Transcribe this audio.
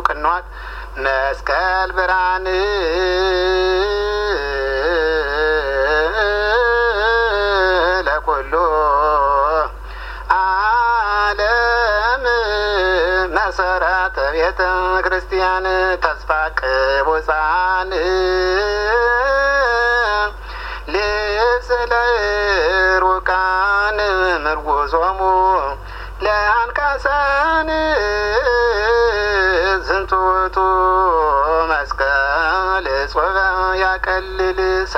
ቅንዋት መስቀል ብርሃን ለኩሉ ዓለም መሰረተ ቤተ ክርስቲያን ተስፋ ቅቡፃን ለሩቃን ምርጉዞሙ ለአንካሳን ዝንቱቱ መስቀል ጾበ ያቀልል